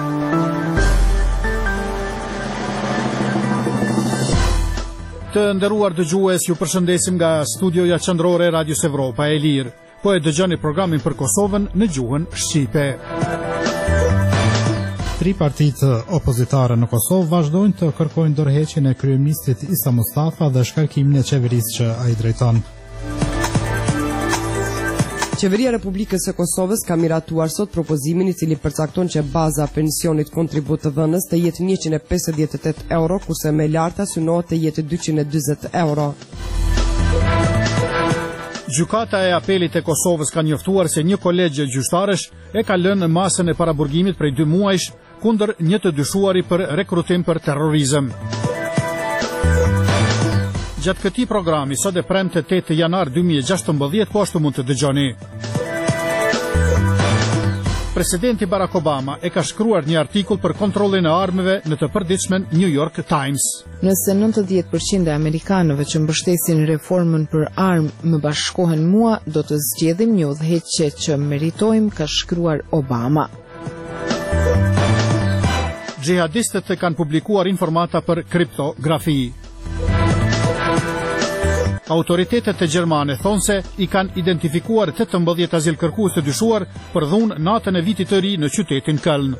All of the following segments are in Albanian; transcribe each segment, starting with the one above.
Të nderuar dëgjues, ju përshëndesim nga studioja qendrore e Radios Evropa e Lirë. Po e dëgjoni programin për Kosovën në gjuhën shqipe. Tri partitë opozitare në Kosovë vazhdojnë të kërkojnë dorëheqjen e kryeministrit Isa Mustafa dhe shkarkimin e qeverisë që ai drejton. Qeveria e Republikës së Kosovës ka miratuar sot propozimin i cili përcakton që baza pensionit kontribut të dhënës të jetë 158 euro, kurse më e larta synohet të jetë 240 euro. Gjykata e Apelit e Kosovës ka njoftuar se një kolegj gjyqtarësh e ka lënë masën e paraburgimit prej 2 muajsh kundër një të dyshuari për rekrutim për terrorizëm. Gjatë këtij programi, sot e premte 8 janar 2016, po ashtu mund të dëgjoni. Presidenti Barack Obama e ka shkruar një artikull për kontrollin e armëve në të përditshmen New York Times. Nëse 90% e amerikanëve që mbështesin reformën për armë më bashkohen mua, do të zgjedhim një udhëheqje që meritojmë, ka shkruar Obama. Xhihadistët kanë publikuar informata për kriptografi. Autoritetet e gjermane thonë se i kanë identifikuar 18 azilkërkues të dyshuar për dhunë natën e vitit të ri në qytetin Köln.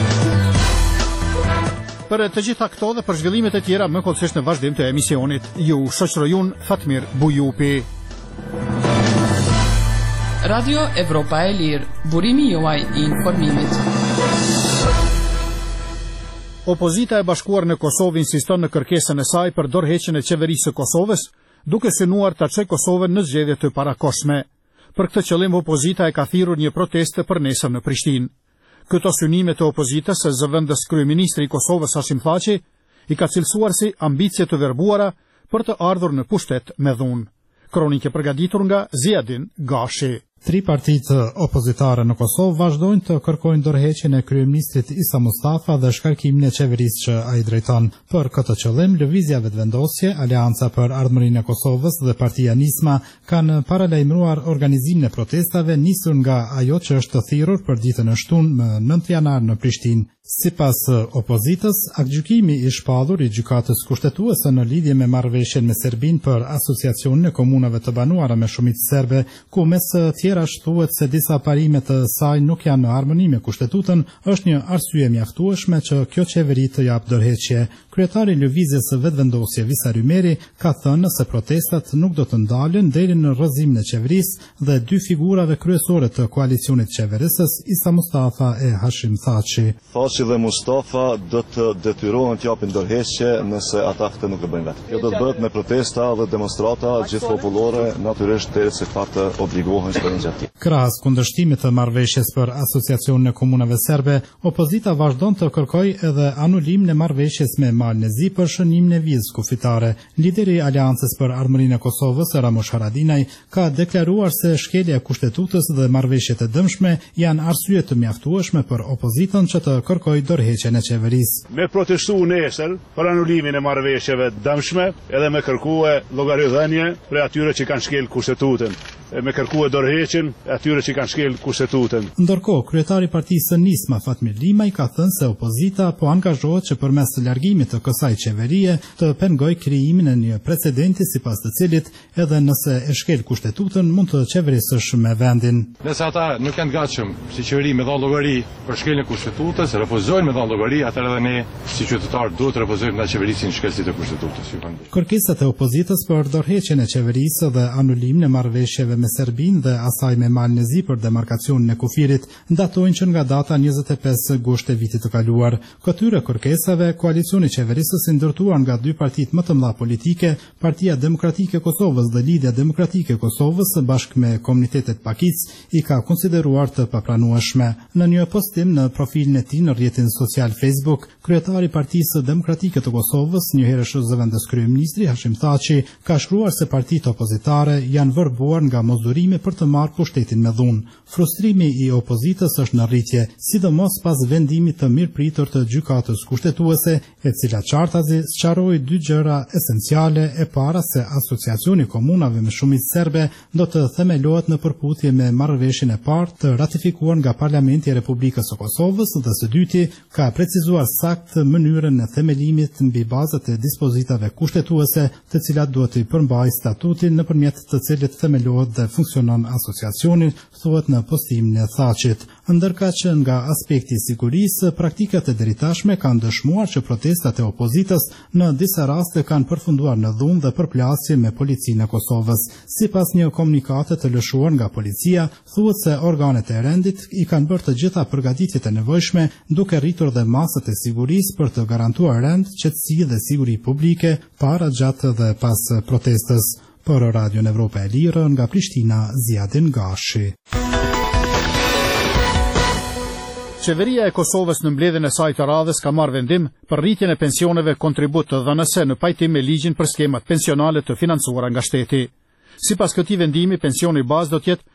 Për të gjitha këto dhe për zhvillimet e tjera më kollësisht në vazhdim të emisionit, ju shoqërojun Fatmir Bujupi. Radio Evropa e Lirë, burimi juaj i informimit. Opozita e bashkuar në Kosovë insiston në kërkesën e saj për dorëheqjen e qeverisë së Kosovës, duke synuar ta çojë Kosovën në zgjedhje të parakohshme. Për këtë qëllim opozita e ka thirrur një protestë për nesër në Prishtinë. Këto synime të opozitës së zëvendës kryeministri i Kosovës Hashim Thaçi i ka cilësuar si ambicie të verbuara për të ardhur në pushtet me dhunë. Kronikë përgatitur nga Ziadin Gashi. Tri partitë opozitare në Kosovë vazhdojnë të kërkojnë dorëheqjen e kryeministrit Isa Mustafa dhe shkarkimin e qeverisë që ai drejton. Për këtë qëllim, lëvizja vetëvendosje, Aleanca për Ardhmërinë e Kosovës dhe Partia Nisma kanë paralajmëruar organizimin e protestave nisur nga ajo që është thirrur për ditën e shtunë më 9 janar në Prishtinë. Sipas opozitës, aktgjykimi i shpallur i gjykatës kushtetuese në lidhje me marrëveshjen me Serbinë për asociacionin e komunave të banuara me shumicë serbe, ku mes tjera thuhet se disa parime të saj nuk janë në harmoni me kushtetutën, është një arsye mjaftueshme që kjo qeveri të jap dorëheqje. Kryetari i lëvizjes së vetëvendosje Visar Ymeri ka thënë se protestat nuk do të ndalen deri në rrëzimin e qeverisë dhe dy figurave kryesore të koalicionit qeverisës, Isa Mustafa e Hashim Thaçi. Thaçi dhe Mustafa do të detyrohen të japin dorëheqje nëse ata këtë nuk e bëjnë vetë. Kjo do të bëhet me protesta dhe demonstrata gjithë popullore, natyrisht derisa ata obligohen të bëjnë gjatë. Krahas kundërshtimit të marrëveshjes për asociacionin e komunave serbe, opozita vazhdon të kërkojë edhe anulimin e marrëveshjes me Malnezi për shënimin e vizës kufitare. Lideri i Aleancës për Ardhmërinë e Kosovës, Ramush Haradinaj, ka deklaruar se shkelja e kushtetutës dhe marrëveshjet e dëmshme janë arsye të mjaftueshme për opozitën që të kërkojë dorëheqjen e qeverisë. Me protestu nesër për anulimin e marrëveshjeve të dëmshme edhe me kërkuar llogaridhënie për atyre që kanë shkel kushtetutën. Me kërkuar dorëheqjen e atyre që kanë shkel kushtetutën. Ndërkohë, kryetari i partisë së Nisma Fatmir Limaj ka thënë se opozita po angazhohet që përmes largimit të kësaj qeverie të pengojë krijimin e një precedenti sipas të cilit edhe nëse e shkel kushtetutën mund të qeverisësh me vendin. Nëse ata nuk janë gatshëm si qeveri me dhënë llogari për shkeljen e kushtetutës, refuzojnë me dhënë llogari, atëherë edhe ne si qytetarë duhet të refuzojmë nga qeverisin shkelësit e kushtetutës. Kërkesat e opozitës për dorëheqjen e qeverisë dhe anulimin e marrëveshjeve me Serbinë dhe asaj me Malnezi për demarkacionin e kufirit datojnë që nga data 25 gusht e vitit të kaluar. Këtyre kërkesave, koalicioni qeverisës i ndërtuar nga dy partitë më të mëdha politike, Partia Demokratike e Kosovës dhe Lidhja Demokratike e Kosovës bashkë me komunitetet pakic, i ka konsideruar të papranueshme. Në një postim në profilin e tij në rrjetin social Facebook, kryetari i Partisë Demokratike të Kosovës, njëherësh zëvendës kryeministri Hashim Thaçi, ka shkruar se partitë opozitare janë vërbuar nga mosdurimi për të marrë pushtetin me dhunë. Frustrimi i opozitës është në rritje, sidomos pas vendimit të mirëpritur të gjykatës kushtetuese, e cila qartazi sqaroi dy gjëra esenciale. E para se asociacioni komunave me shumicë serbe do të themelohet në përputhje me marrëveshjen e parë të ratifikuar nga Parlamenti i Republikës së Kosovës, dhe së dyti dyti ka precizuar sakt mënyrën e themelimit mbi bazat e dispozitave kushtetuese, të cilat duhet të përmbajë statutin nëpërmjet të cilit themelohet dhe funksionon asociacioni, thuhet në postimin e Thaqit. Ndërkaq që nga aspekti i sigurisë, praktikat e deritashme kanë dëshmuar që protestat e opozitës në disa raste kanë përfunduar në dhunë dhe përplasje me policinë e Kosovës. Sipas një komunikate të lëshuar nga policia, thuhet se organet e rendit i kanë bërë të gjitha përgatitjet e nevojshme, duke rritur dhe masat e sigurisë për të garantuar rend, qetësi dhe siguri publike para, gjatë dhe pas protestës. Për Radion Evropa e Lirë, nga Prishtina, Ziadin Gashi. Qeveria e Kosovës në mbledhjen e saj të radhës ka marrë vendim për rritjen e pensioneve kontribut të dhënëse në pajtim me ligjin për skemat pensionale të financuara nga shteti. Sipas këtij vendimi, pensioni bazë do të jetë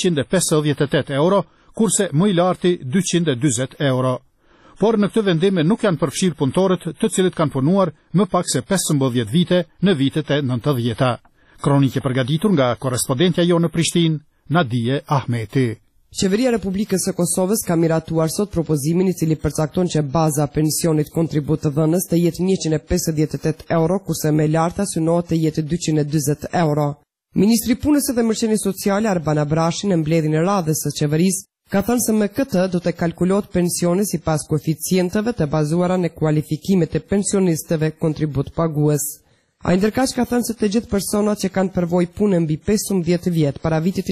158 euro, kurse më i larti 240 euro. Por në këtë vendim nuk janë përfshirë punëtorët të cilët kanë punuar më pak se 15 vite në vitet e 90-ta. Kronikë përgatitur nga korrespondentja jo në Prishtinë, Nadije Ahmeti. Qeveria e Republikës së Kosovës ka miratuar sot propozimin i cili përcakton që baza pensionit kontribut të dhënës të jetë 158 euro, kurse më e larta synohet të jetë 240 euro. Ministri i Punës dhe Mërqenies Sociale Arban Abrashi në mbledhjen e radhës së qeverisë ka thënë se me këtë do të kalkulohet pensioni sipas koeficienteve të bazuara në kualifikimet e pensionistëve kontribut pagues. Ai ndërkaq ka thënë se të gjithë personat që kanë përvojë pune mbi 15 vjet para vitit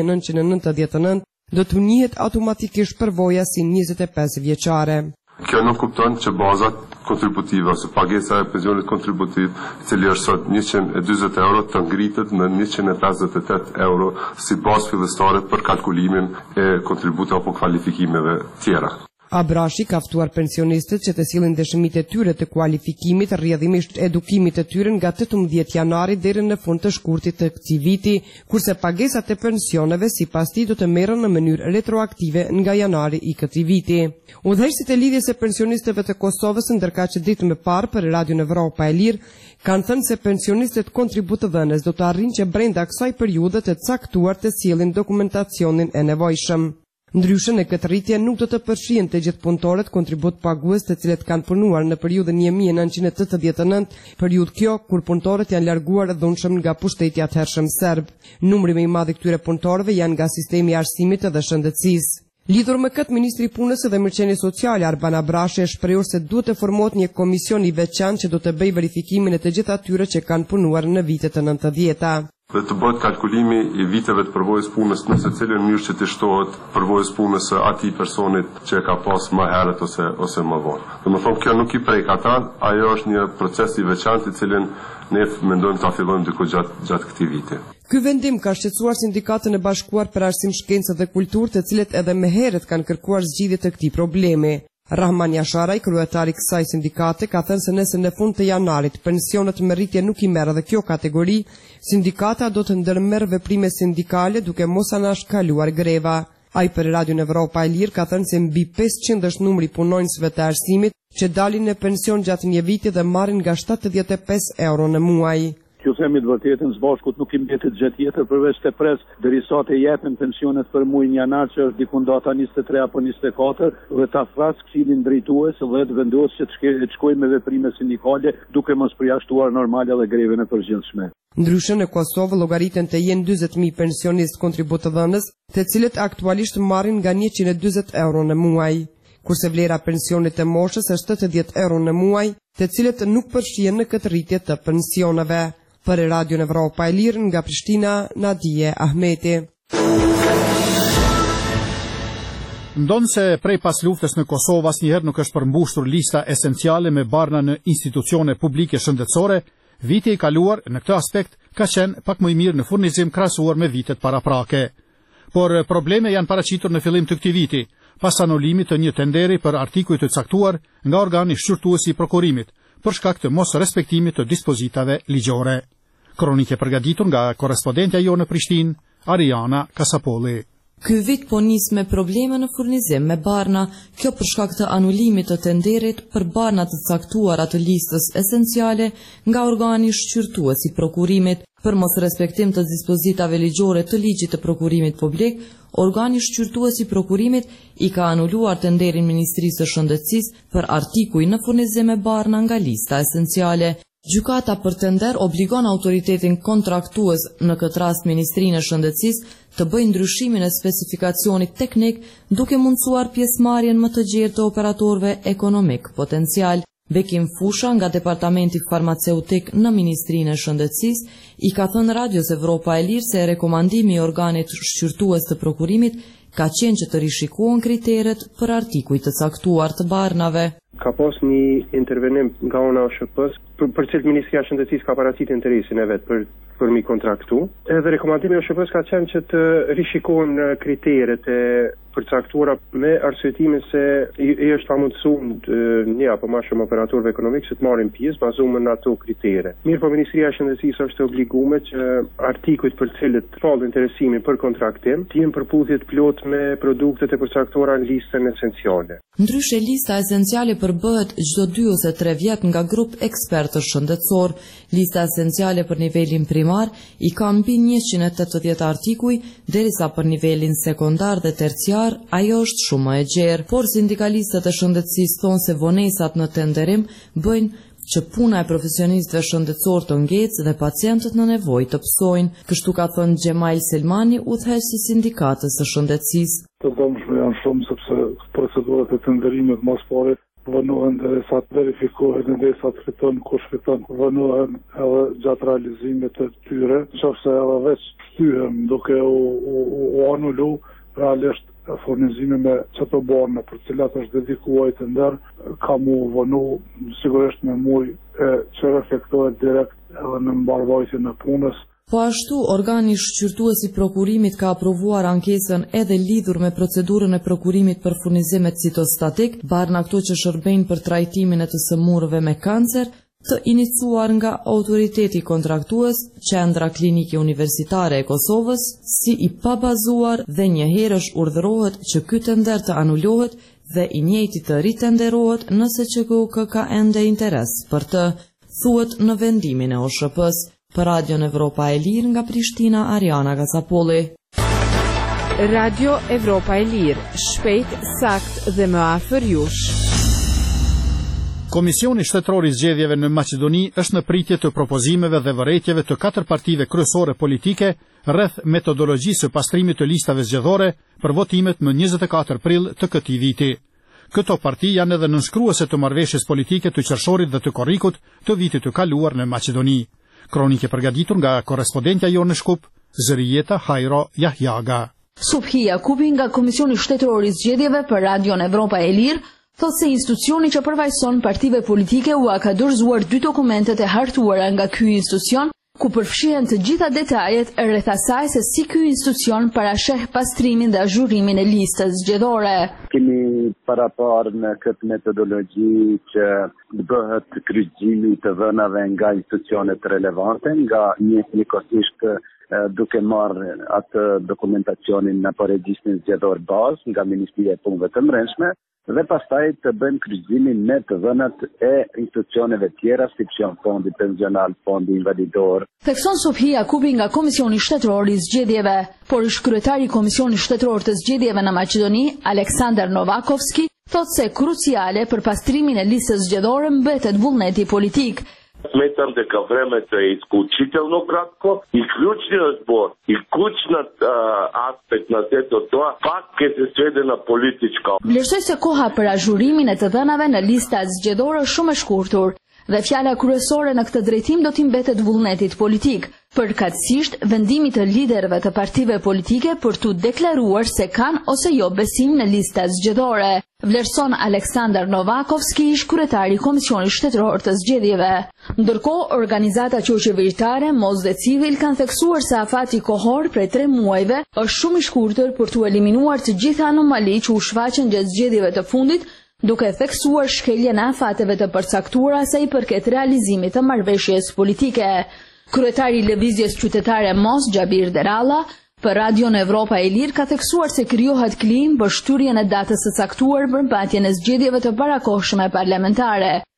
1999 do të njihet automatikisht përvoja si 25 vjeçare. Kjo nuk kupton që bazat kontributive ose pagesa e pensionit kontributiv, i cili është sot 140 euro, të ngritet në 158 euro si bazë fillestare për kalkulimin e kontributeve apo kvalifikimeve tjera. Abrashi ka ftuar pensionistët që të sillin dëshmitë e tyre të kualifikimit, rrjedhimisht edukimit të tyre nga 18 janari deri në fund të shkurtit të këtij viti, kurse pagesat e pensioneve sipas tij do të merren në mënyrë retroaktive nga janari i këtij viti. Udhëheqësit e lidhjes së pensionistëve të Kosovës, ndërkaq që ditën më parë për Radion Evropa e Lirë, kanë thënë se pensionistët kontributëdhënës do të arrijnë që brenda kësaj periudhe të caktuar të sjellin dokumentacionin e nevojshëm. Ndryshe në këtë rritje nuk do të përfshihen të gjithë punëtorët kontribut pagues të cilët kanë punuar në periudhën 1989, periudhë kjo kur punëtorët janë larguar dhunshëm nga pushteti atëhershëm serb. Numri më i madh i këtyre punëtorëve janë nga sistemi i arsimit dhe shëndetësisë. Lidhur me këtë, Ministri i Punës dhe Mërqenies Sociale Arban Abrashi e shprehur se duhet të formohet një komision i veçantë që do të bëjë verifikimin e të gjithë atyre që kanë punuar në vitet e 90-ta. Dhe të bëhet kalkulimi i viteve të përvojës punës në secilën mënyrë që të shtohet përvojës punës së atij personit që e ka pas më herët ose më vonë. Domethënë kjo nuk i prek ata, ajo është një proces i veçantë i cilin ne mendojmë ta fillojmë diku gjatë këtij viti. Ky vendim ka shqetësuar Sindikatën e Bashkuar për Arsim, Shkencë dhe Kulturë, të cilët edhe më herët kanë kërkuar zgjidhje të këtij problemi. Rahman Jasharaj, kryetari i kësaj sindikate, ka thënë se nëse në fund të janarit pensionet me rritje nuk i merr edhe kjo kategori, sindikata do të ndërmerr veprime sindikale duke mos anashkaluar greva. Ai për Radion Evropa e Lirë ka thënë se mbi 500 është numri punonjësve të arsimit që dalin në pension gjatë një viti dhe marrin nga 75 euro në muaj. Ju themi të vërtetën, Zbashkut nuk i mbetet gjë tjetër përveç të pres derisa të jepen pensionet për muajin janar, që është diku data 23 apo 24, dhe ta thras Këshillin drejtues dhe të vendosë që të shkojë me veprime sindikale duke mos përjashtuar normale dhe greven e përgjithshme. Ndryshe në Kosovë llogariten të jenë 40.000 pensionistë kontributëdhënës, të cilët aktualisht marrin nga 140 euro në muaj, kurse vlera pensionit të moshës është 80 euro në muaj, të cilët nuk përfshihen në këtë rritje të pensioneve. Për Radion Evropa e Lirë, nga Prishtina, Nadije Ahmeti. Ndonë se prej pas luftës në Kosovë asnjëherë nuk është përmbushur lista esenciale me barna në institucione publike shëndetësore, viti i kaluar në këtë aspekt ka qenë pak më i mirë në furnizim krahasuar me vitet paraprake. Por probleme janë paraqitur në fillim të këtij viti, pas anulimit të një tenderi për artikuj të caktuar nga organi shqyrtuesi i prokurimit, për shkak të mos respektimit të dispozitave ligjore. Kronike përgatitur nga korrespondentja jo në Prishtinë, Ariana Kasapolli. Ky vit po nis me probleme në furnizim me barna, kjo për shkak të anulimit të tenderit për barna të caktuara të listës esenciale nga organi shqyrtues i prokurimit, Për mos respektim të dispozitave ligjore të ligjit të prokurimit publik, organi shqyrtues i prokurimit i ka anuluar tenderin Ministrisë së Shëndetësisë për artikuj në furnizim me barna nga lista esenciale. Gjykata për tender obligon autoritetin kontraktues, në këtë rast Ministrinë e Shëndetësisë, të bëjë ndryshimin e specifikacionit teknik duke mundsuar pjesëmarrjen më të gjerë të operatorëve ekonomik potencial. Bekim Fusha nga Departamenti Farmaceutik në Ministrinë e Shëndetësisë i ka thënë Radios Evropa e Lirë se rekomandimi i organit shqyrtues të prokurimit ka qenë që të rishikohen kriteret për artikuj të caktuar të barnave. Ka pas një intervenim nga ona OSHP-s për cilët Ministria e Shëndetësisë ka paraqitur interesin e vet për mi kontraktu. Edhe rekomandimi i OSHP-s ka qenë që të rishikohen kriteret e përcaktuara me arsyetimin se i është pamundsuar një apo më shumë operatorëve ekonomik që të marrin pjesë bazuar në ato kritere. Mirë, po Ministria e Shëndetësisë është e obliguar që artikujt për të cilët fal interesimin për kontraktim të jenë përputhje të plotë me produktet e përcaktuara në listën esenciale. Ndryshe, lista esenciale përbëhet çdo 2 ose 3 vjet nga grup ekspertësh shëndetësor. Lista esenciale për nivelin primar i ka mbi 180 artikuj, derisa për nivelin sekondar dhe terciar ajo është shumë më e gjerë, por sindikalistët e shëndetësisë thonë se vonesat në tenderim bëjnë që puna e profesionistëve shëndetësor të ngecë dhe pacientët në nevojë të psojnë, kështu ka thënë Xhemail Selmani, udhëheqës i sindikatës së shëndetësisë. Të dëmshme janë shumë sepse procedurat e tenderimit mas pare vënohen derisa të verifikohen, derisa të fiton kush fiton, vënohen edhe gjatë realizimit të tyre, qofse edhe veç shtyhem duke u anulu realisht furnizimi me çato borne për cilat është dedikuar tender, ka mu vënu sigurisht me mujë që reflektohet direkt edhe në mbarvajtjen e punës. Po ashtu, organi shqyrtues i prokurimit ka aprovuar ankesën edhe lidhur me procedurën e prokurimit për furnizimet citostatik, barna ato që shërbejnë për trajtimin e të sëmurëve me kancer, të iniciuar nga autoriteti kontraktues, Qendra Klinike Universitare e Kosovës, si i pabazuar dhe njëherësh urdhërohet që ky tender të anulohet dhe i njëjti të ritenderohet nëse QKUK ka ende interes për të, thuhet në vendimin e OSHP-s. Për Radion Evropa e Lirë nga Prishtina, Ariana Gazapolli. Radio Evropa e Lirë, shpejt, sakt dhe më afër jush. Komisioni Shtetëror i Zgjedhjeve në Maqedoni është në pritje të propozimeve dhe vërejtjeve të 4 partive kryesore politike rreth metodologjisë së pastrimit të listave zgjedhore për votimet më 24 prill të këtij viti. Këto parti janë edhe nënshkruese të marrëveshjes politike të qershorit dhe të korrikut të vitit të kaluar në Maqedoni. Kronike përgatitur nga korrespondentja jonë në Shkup, Zërijeta Hajro Jahjaga. Subhi Jakubi nga Komisioni Shtetëror i Zgjedhjeve për Radion Evropa e Lirë thotë se institucioni që përfaqëson partive politike u ka dorëzuar 2 dokumentet e hartuara nga ky institucion, ku përfshihen të gjitha detajet rreth asaj se si ky institucion parasheh pastrimin dhe azhurimin e listës zgjedhore. Kemi parapar në këtë metodologji që bëhet kryqëzimi të dhënave nga institucionet relevante, nga njëkohësisht duke marrë atë dokumentacionin në regjistrin zgjedhor bazë nga Ministria e Punëve të Brendshme, dhe pastaj të bëjmë kryqëzimin me të dhënat e institucioneve tjera, si që janë Fondi Pensional, Fondi Invalidor. Thekson Subhi Jakubi nga Komisioni Shtetëror i Zgjedhjeve, por ish kryetari i Komisionit Shtetëror të Zgjedhjeve në Maqedoni, Aleksandar Novakovski, thotë se kruciale për pastrimin e listës zgjedhore mbetet vullneti politik. Smatram дека времето е исклучително кратко и клучниот збор и клучниот аспект на сето тоа пак ќе се сведе на политичка. Vlerësoj se koha për azhurimin e të dhënave në listat zgjedhore është shumë e shkurtur dhe fjala kryesore në këtë drejtim do t'i mbetet vullnetit politik, përkatësisht vendimit të liderëve të partive politike për t'u deklaruar se kanë ose jo besim në listat zgjedhore, vlerëson Aleksandar Novakovski, ish kryetari i Komisionit Shtetëror të Zgjedhjeve. Ndërkohë, organizata qeveritare, Mos dhe Civil kanë theksuar se afati kohor prej 3 muajve është shumë i shkurtër për t'u eliminuar të gjitha anomali që u shfaqën gjatë zgjedhjeve të fundit, duke theksuar shkeljen e afateve të përcaktuara sa i përket realizimit të marrëveshjes politike. Kryetari i Lëvizjes Qytetare Mos, Xhabir Deralla, për Radion Evropa e Lirë ka theksuar se krijohet klim për shturjen e datës së caktuar për mbajtjen e zgjedhjeve të parakohshme parlamentare.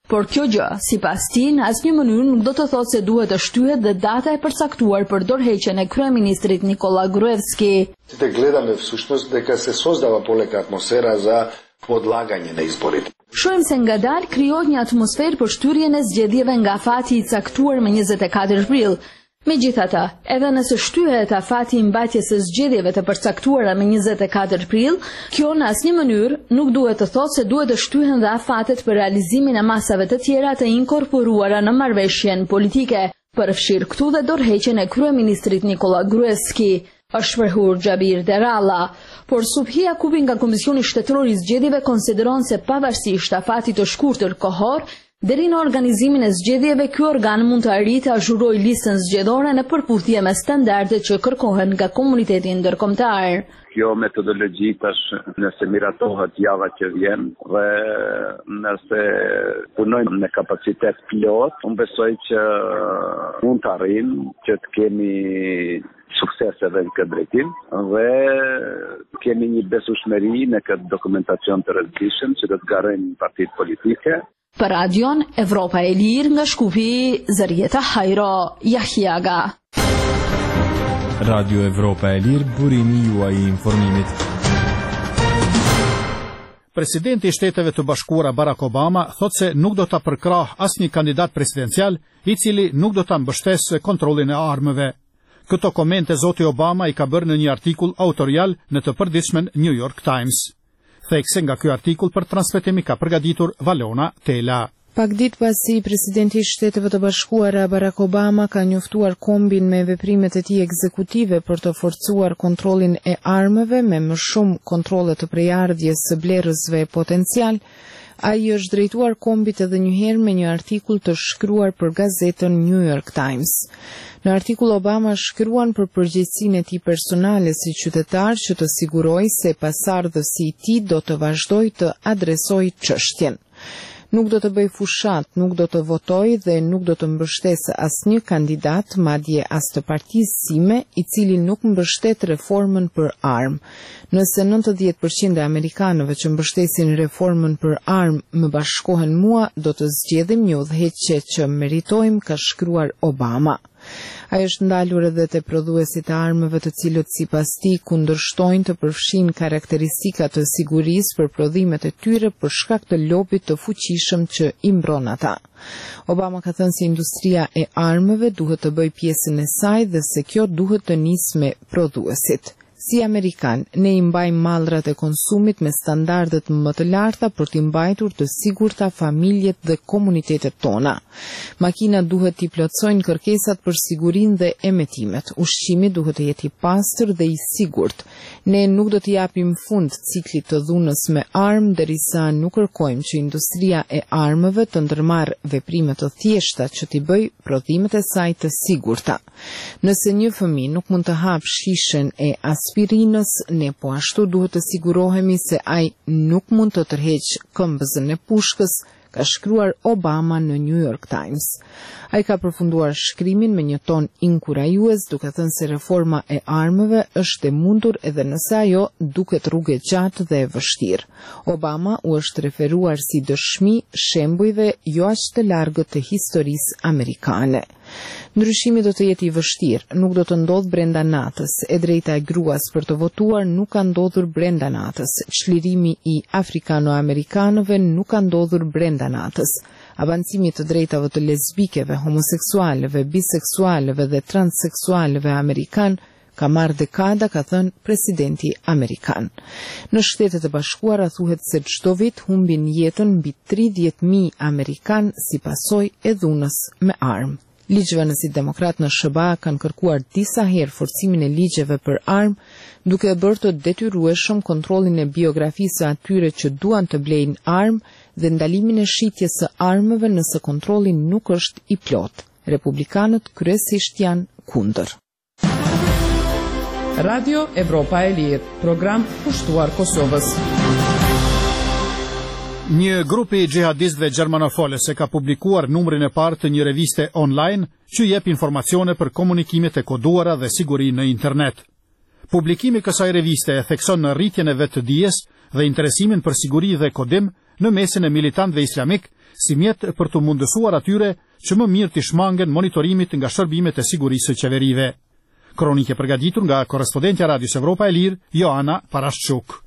Por kjo gjë, sipas tij, në asnjë mënyrë nuk do të thotë se duhet të shtyhet dhe data e përcaktuar për dorëheqjen e kryeministrit Nikola Gruevski. Да гледаме всушност дека се создава полека атмосфера за подлагање на изборите. Shohim se ngadalë krijohet një atmosferë për shtyrjen e zgjedhjeve nga afati i caktuar më 24 prill. Megjithatë, edhe nëse shtyhet afati i mbajtjes së zgjedhjeve të përcaktuara me 24 prill, kjo në asnjë mënyrë nuk duhet të thotë se duhet të shtyhen dhe afatet për realizimin e masave të tjera të inkorporuara në marrëveshjen politike, përfshir këtu dhe dorëheqjen e kryeministrit Nikola Gruevski, është shprehur Xhabir Deralla, por Subhi Jakubi nga Komisioni Shtetëror i Zgjedhjeve konsideron se pavarësisht afatit të shkurtër kohor, deri në organizimin e zgjedhjeve, ky organ mund të arrijë të azhurojë listën zgjedhore në përputhje me standardet që kërkohen nga komuniteti ndërkombëtar. Kjo metodologji tash nëse miratohet java që vjen dhe nëse punojmë me kapacitet pilot, unë besoj që mund të arrijmë që të kemi sukses edhe në këtë drejtim dhe kemi një besueshmëri në këtë dokumentacion të rëndësishëm që do të garojnë partitë politike. Për Radion Evropa e Lirë nga Shkupi, Zërieta Hajro, Jahjaga. Radio Evropa e Lirë, burimi juaj i informimit. Presidenti i Shteteve të Bashkuara Barack Obama thot se nuk do ta përkrah asnjë kandidat presidencial i cili nuk do ta mbështesë kontrollin e armëve. Këto komente zoti Obama i ka bërë në një artikull autorial në të përditshmen New York Times. Thekse nga ky artikull për transmetimi ka përgatitur Valona Tela. Pak ditë pasi presidenti i Shteteve të Bashkuara Barack Obama ka njoftuar kombin me veprimet e tij ekzekutive për të forcuar kontrollin e armëve me më shumë kontrolle të prejardhjes së blerësve potencial, ai është drejtuar kombit edhe njëherë me një artikull të shkruar për gazetën New York Times. Në artikull Obama shkruan për përgjegjësinë e tij personale si qytetar që të sigurojë se pasardhësi i tij do të vazhdojë të adresojë çështjen. Nuk do të bëj fushat, nuk do të votoj dhe nuk do të mbështesë asnjë kandidat, madje as të partisë sime, i cili nuk mbështet reformën për armë. Nëse 90% e amerikanëve që mbështesin reformën për armë më bashkohen mua, do të zgjedhim një udhëheqje që meritojmë, ka shkruar Obama. Ai është ndalur edhe te prodhuesit e armëve të cilët sipas tij kundërshtojnë të përfshin karakteristika të sigurisë për prodhimet e tyre për shkak të lobit të fuqishëm që i mbron ata. Obama ka thënë se industria e armëve duhet të bëjë pjesën e saj dhe se kjo duhet të nisë me prodhuesit. Si Amerikan, ne I mbajmë mallrat e konsumit me standardet më të larta për t'i mbajtur të sigurta familjet dhe komunitetet tona. Makinat duhet t'i plotësojnë kërkesat për sigurinë dhe emetimet. Ushqimi duhet të jetë I pastër dhe I sigurt. Ne nuk do t'i japim fund ciklit të dhunës me armë derisa nuk kërkojmë që industria e armëve të ndërmarrë veprime të thjeshta që t'i bëjë prodhimet e saj të sigurta. Nëse një fëmijë nuk mund të hapë shishen e aspirinës, ne po ashtu duhet të sigurohemi se ai nuk mund të tërheqë këmbëzën e pushkës, ka shkruar Obama në New York Times. Ai ka përfunduar shkrimin me një ton inkurajues, duke thënë se reforma e armëve është e mundur edhe nëse ajo duket rrugë e gjatë dhe e vështirë. Obama u është referuar si dëshmi shembujve jo aq të largët të historisë amerikane. Ndryshimi do të jetë I vështirë, nuk do të ndodhë brenda natës. E drejta e gruas për të votuar nuk ka ndodhur brenda natës. Çlirimi I afrikano-amerikanëve nuk ka ndodhur brenda natës. Avancimi të drejtave të lesbikeve, homoseksualeve, biseksualeve dhe transseksualeve amerikan ka marrë dekada, ka thënë presidenti amerikan. Në Shtetet e Bashkuara thuhet se çdo vit humbin jetën mbi 30.000 amerikan si pasojë e dhunës me armë. Ligjvënësit demokrat në SBA kanë kërkuar disa herë forcimin e ligjeve për armë, duke bërë të detyrueshëm kontrollin e biografisë së atyre që duan të blejnë armë dhe ndalimin e shitjes së armëve nëse kontrolli nuk është I plot. Republikanët kryesisht janë kundër. Radio Evropa e Lirë, program pushtuar Kosovës. Një grupi I xhihadistëve gjermanofolës ka publikuar numrin e parë të një reviste online që jep informacione për komunikimet e koduara dhe siguri në internet. Publikimi kësaj reviste e thekson në rritjen e vetë të dijes dhe interesimin për siguri dhe kodim në mesin e militantëve islamik, si mjet për të mundësuar atyre që më mirë të shmangen monitorimit nga shërbimet e sigurisë së qeverive. Kronike përgatitur nga korrespondentja Radios Evropa e Lirë, Joana Parashçuk.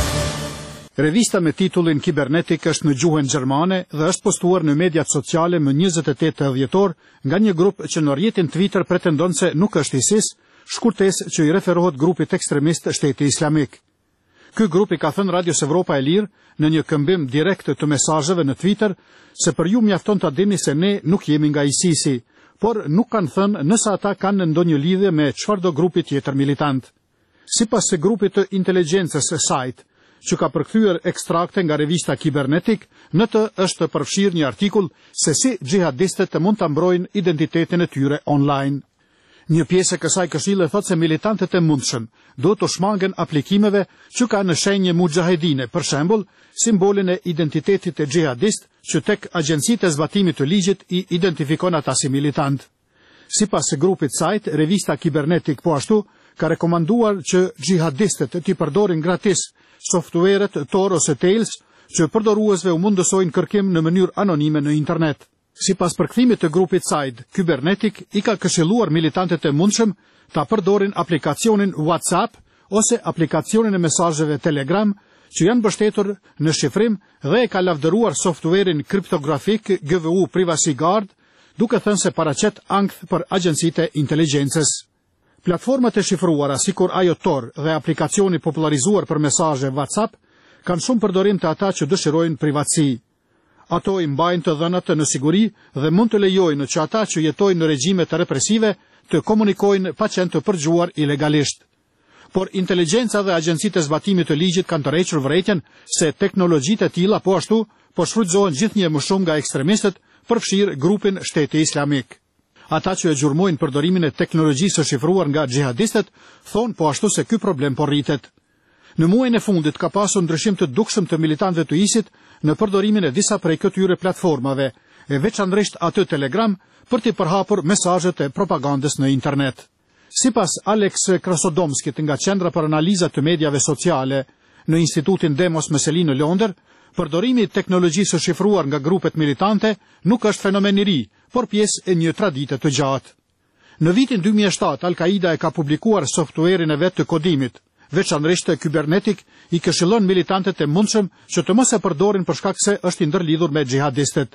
Revista me titullin Kibernetik është në gjuhën gjermane dhe është postuar në mediat sociale më 28 dhjetor nga një grup që në rrjetin Twitter pretendon se nuk është ISIS, shkurtesë që i referohet grupit ekstremist Shteti Islamik. Ky grup i ka thënë Radios Evropa e Lirë në një këmbim direkt të mesazheve në Twitter se për ju mjafton ta dini se ne nuk jemi nga ISIS-i, por nuk kanë thënë nëse ata kanë ndonjë lidhje me çfarëdo grupi tjetër militant. Sipas së grupit të inteligjencës Site, që ka përkthyer ekstrakte nga revista Kibernetik, në të është përfshirë një artikull se si xhihadistët mund ta mbrojnë identitetin e tyre online. Një pjesë e kësaj këshille thotë se militantët e mundshëm duhet të shmangen aplikimeve që kanë shenjë mujahedine, për shembull, simbolin e identitetit e xhihadist që tek agjencitë e zbatimit të ligjit i identifikon ata si militant. Sipas grupit Site, revista Kibernetik po ashtu ka rekomanduar që xhihadistët të përdorin gratis software-et Tor ose Tails që përdoruesve u mundësojnë kërkim në mënyrë anonime në internet. Sipas përkthimit të grupit Site, Kibernetik i ka këshilluar militantët e mundshëm ta përdorin aplikacionin WhatsApp ose aplikacionin e mesazheve Telegram që janë mbështetur në shifrim dhe e ka lavdëruar software-in kriptografik GVU Privacy Guard, duke thënë se paraqet ankth për agjencitë e inteligjencës. Platformat e shifruara, sikur ajo Tor dhe aplikacioni popularizuar për mesazhe WhatsApp, kanë shumë përdorim të ata që dëshirojnë privatësi. Ato i mbajnë të dhënat në siguri dhe mund të lejojnë që ata që jetojnë në regjime të represive të komunikojnë pa qenë të përgjuar ilegalisht. Por inteligjenca dhe agjencitë e zbatimit të ligjit kanë tërhequr vërejtjen se teknologjitë e tilla po ashtu po shfrytëzohen gjithnjë më shumë nga ekstremistët, përfshirë grupin Shteti Islamik. Ata që e gjurmojnë përdorimin e teknologjisë së shifruar nga xhihadistët thonë po ashtu se ky problem po rritet. Në muajin e fundit ka pasur ndryshim të dukshëm të militantëve të ISIS në përdorimin e disa prej këtyre platformave, e veçanërisht atë Telegram, për të përhapur mesazhet e propagandës në internet. Sipas Alex Krasodomskit nga Qendra për Analizat të Mediave Sociale në Institutin Demos Meseli në Londër, përdorimi i teknologjisë së shifruar nga grupet militante nuk është fenomen i ri, por pjesë e një tradite të gjatë. Në vitin 2007, Al-Qaida e ka publikuar software-in e vet të kodimit. Veçanërisht Kibernetik i këshillon militantët e mundshëm që të mos e përdorin për shkak se është i ndërlidhur me xhihadistët.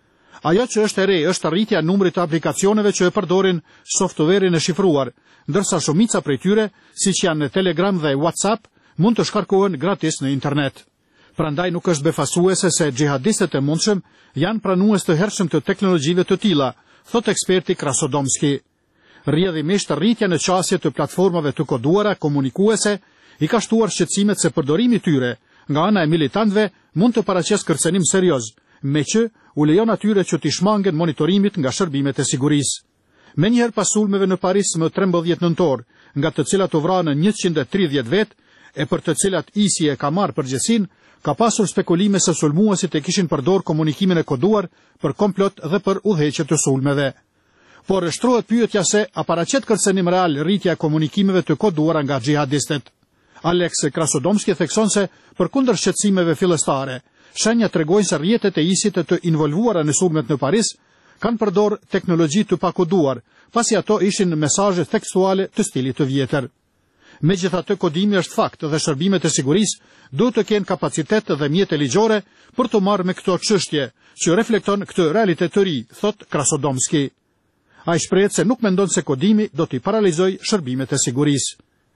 Ajo që është e re është rritja e numrit të aplikacioneve që e përdorin software-in e shifruar, ndërsa shumica prej tyre, siç janë Telegram dhe WhatsApp, mund të shkarkohen gratis në internet. Prandaj nuk është befasuese se xhihadistët e mundshëm janë pranues të hershëm të teknologjive të tilla, thot eksperti Krasodomski. Rrjedhimisht rritja në qasje të platformave të koduara komunikuese i ka shtuar shqetësimet se përdorimi i tyre nga ana e militantëve mund të paraqesë kërcënim serioz, meqë u lejon atyre që të shmangen monitorimit nga shërbimet e sigurisë. Menjëherë pas sulmeve në Paris më 13 nëntor, nga të cilat u vranë 130 vet, e për të cilat ISI e ka marrë përgjegjësinë, ka pasur spekulime se sulmuesit e kishin përdor komunikimin e koduar për komplot dhe për udhëheqje të sulmeve. Por shtrohet pyetja se a paraqet kërcënim real rritja e komunikimeve të koduara nga xhihadistët. Alex Krasodomski thekson se përkundër shqetësimeve fillestare, shenja tregojnë se rrjetet e ISIS të involvuara në sulmet në Paris kanë përdor teknologji të pakoduar, pasi ato ishin mesazhe tekstuale të stilit të vjetër. Megjithatë, kodimi është fakt dhe shërbimet e sigurisë duhet të kenë kapacitet dhe mjete ligjore për të marrë me këto çështje, që reflekton këtë realitet të ri, thot Krasodomski. Ai shprehet se nuk mendon se kodimi do t'i paralizojë shërbimet e sigurisë.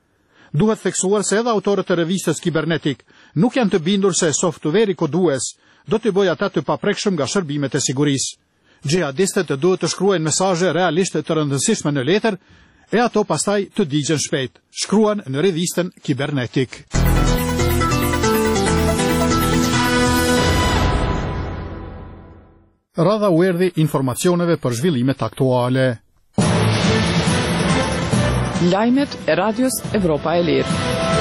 Duhet theksuar se edhe autorët e revistës Kibernetik nuk janë të bindur se software-i kodues do t'i bëjë ata të paprekshëm nga shërbimet e sigurisë. Xhihadistët duhet të shkruajnë mesazhe realisht të rëndësishme në letër e ato pastaj të digjen shpejt, shkruan në revistën Kibernetik. Radha u erdhi informacioneve për zhvillimet aktuale. Lajmet e Radios Evropa e Lirë.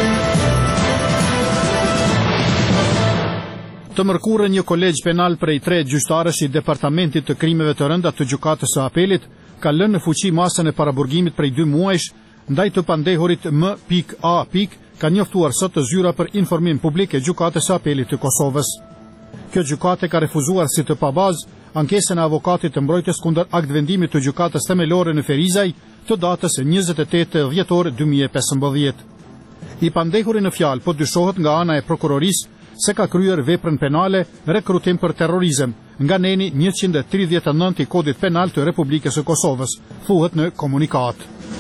Të mërkurën një kolegj penal prej 3 gjyqtarësh i Departamentit të Krimeve të Rënda të Gjykatës së Apelit ka lënë në fuqi masën e paraburgimit prej 2 muajsh ndaj të pandehurit M.A. ka njoftuar sot të zyra për informim publik e Gjykatës së Apelit të Kosovës. Kjo gjykate ka refuzuar si të pabazë ankesën e avokatit të mbrojtjes kundër aktvendimit të gjykatës themelore në Ferizaj të datës 28 dhjetor 2015. I pandehuri në fjalë po dyshohet nga ana e prokurorisë se ka kryer veprën penale rekrutim për terrorizëm nga neni 139 i kodit penal të Republikës së Kosovës, thuhet në komunikat.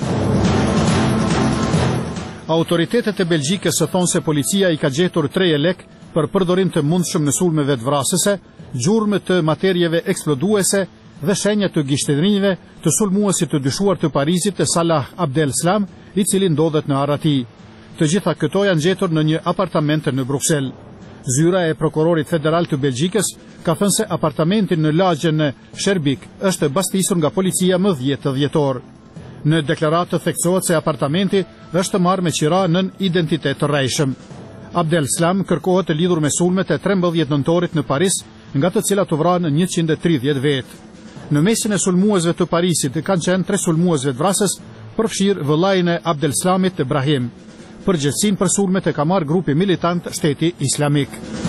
Autoritetet e Belgjikës thonë se policia i ka gjetur 3 lek për përdorim të mundshëm në sulmeve të vrasëse, gjurmë të materjeve eksploduese dhe shenja të gishtërinjve të sulmuesit të dyshuar të Parisit të Salah Abdel-Slam, i cili ndodhet në Arati. Të gjitha këto janë gjetur në një apartament në Bruksel. Zyra e prokurorit federal të Belgjikës ka thënë se apartamentin në lagjen në Sherbik është bastisur nga policia më 10 dhjetor. Në deklaratë theksohet se apartamenti është marrë me qira nën identitet të rrejshëm. Abdel-Slam kërkohet të lidhur me sulmet e 13 nëntorit në Paris, nga të cilat u vranë 130 vetë. Në mesin e sulmuesve të Parisit kanë qenë 3 sulmuesve të vrasës, përfshirë vëllain e Abdel-Slamit Ibrahim. Përgjegjësinë për sulmet e ka marrë grupi militant Shteti Islamik.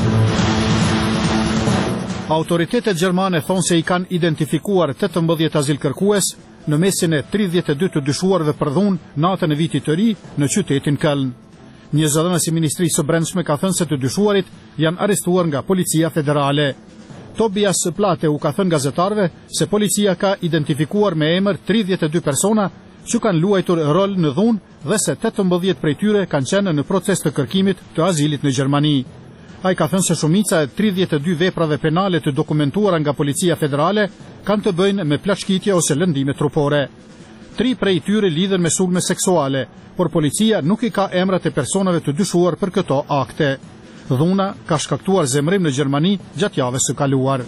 Autoritetet gjermane thonë se i kanë identifikuar 18 azilkërkues në mesin e 32 të dyshuarve për dhunë natën e vitit të ri në qytetin Köln. Një zëdhënës i Ministrisë së Brendshme ka thënë se të dyshuarit janë arrestuar nga Policia Federale. Tobias Plate u ka thënë gazetarve se policia ka identifikuar me emër 32 persona që kanë luajtur rol në dhunë dhe se 18 prej tyre kanë qenë në proces të kërkimit të azilit në Gjermani. Ai ka thënë se shumica e 32 veprave penale të dokumentuara nga Policia Federale kanë të bëjnë me plashkitje ose lëndime trupore. 3 prej tyre lidhen me sulme seksuale, por policia nuk i ka emrat e personave të dyshuar për këto akte. Dhuna ka shkaktuar zemrim në Gjermani gjatë javës së kaluar.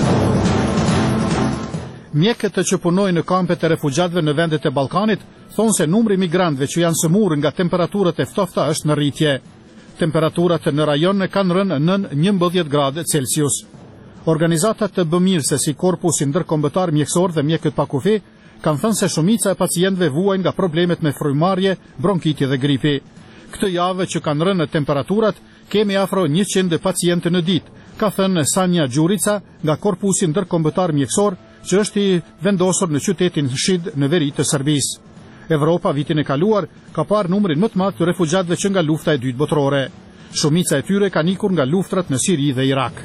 Mjekët që punojnë në kampet e refugjatëve në vendet e Ballkanit thonë se numri migrantëve që janë sëmurë nga temperaturat e ftofta është në rritje. Temperaturat në rajon kanë rënë nën 11 gradë Celsius. Organizatat të bëmirëse si Korpusi Ndërkombëtar Mjekësor dhe Mjekët pa kufi kanë thënë se shumica e pacientëve vuajnë nga problemet me frymarrje, bronkiti dhe gripi. Këtë javë që kanë rënë temperaturat, kemi afro 100 pacientë në ditë, ka thënë Sanja Gjurica nga Korpusi Ndërkombëtar Mjekësor, që është i vendosur në qytetin Shid në veri të Serbisë. Evropa vitin e kaluar ka parë numrin më të madh të refugjatëve që nga lufta e dytë botërore. Shumica e tyre kanë ikur nga luftrat në Siri dhe Irak.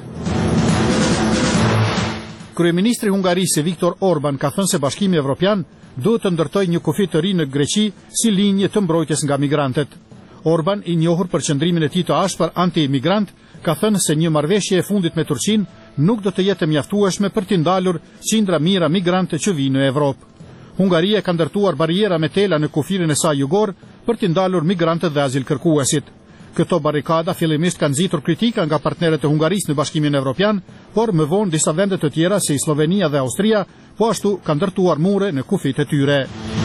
Kryeministri i Hungarisë Viktor Orban ka thënë se Bashkimi Evropian duhet të ndërtojë një kufi të ri në Greqi si linjë të mbrojtjes nga migrantët. Orban, i njohur për qëndrimin e tij të ashpër anti-imigrant, ka thënë se një marrëveshje e fundit me Turqinë nuk do të jetë mjaftueshme për t'i ndalur qindra mijëra migrantë që vijnë në Evropë. Hungaria ka ndërtuar bariera me tela në kufirin e saj jugor për t'i ndalur migrantët dhe azilkërkuesit. Këto barrikada fillimisht kanë nxitur kritika nga partnerët e Hungarisë në Bashkimin Evropian, por më vonë disa vende të tjera si Slovenia dhe Austria po ashtu kanë ndërtuar mure në kufit e tyre.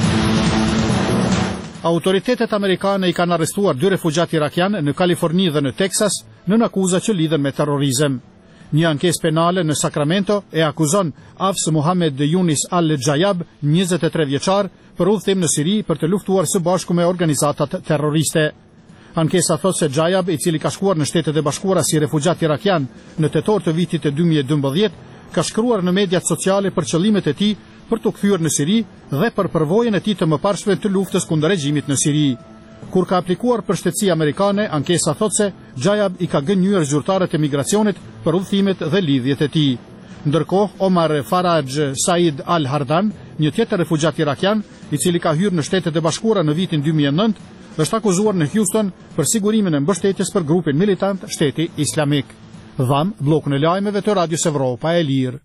Autoritetet amerikane i kanë arrestuar 2 refugjat irakian në Kaliforni dhe në Teksas në akuza që lidhen me terrorizëm. Një ankesë penale në Sacramento e akuzon Afs Mohamed Yunis Al-Jayab, 23 vjeçar, për udhëtim në Siri për të luftuar së bashku me organizatat terroriste. Ankesa thotë se Jayab, i cili ka shkuar në Shtetet e Bashkuara si refugjat irakian në tetor të vitit të 2012, ka shkruar në mediat sociale për qëllimet e tij për të kthyer në Siri dhe për përvojën e tij të mëparshme të luftës kundër regjimit në Siri. Kur ka aplikuar për shtetësi amerikane, ankesa thotë se Jayab i ka gënjur zyrtarët e migracionit për udhëtimet dhe lidhjet e tij. Ndërkohë, Omar Faraj Said Al-Hardan, një tjetër refugjat irakian, i cili ka hyrë në Shtetet e Bashkuara në vitin 2009, është akuzuar në Houston për sigurimin e mbështetjes për grupin militant Shteti Islamik. Dham, blokun e lajmeve të Radios Evropa e Lirë.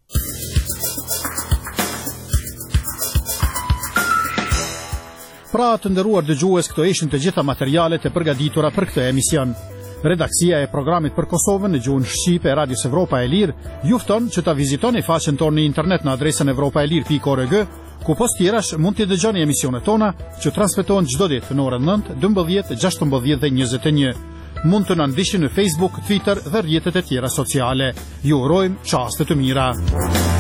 Pra të nderuar dëgjues, këto ishin të gjitha materialet e përgatitura për këtë emision. Redaksia e programit për Kosovën në gjuhën shqipe e Radios Evropa e Lirë ju fton që ta vizitoni faqen tonë në internet në adresën evropaelir.org, ku post tjerash mund të dëgjoni emisionet tona që transmetohen çdo ditë në orën 9, 12, 16 dhe 21. Mund të na ndiqni në Facebook, Twitter dhe rrjetet e tjera sociale. Ju urojmë çaste të mira.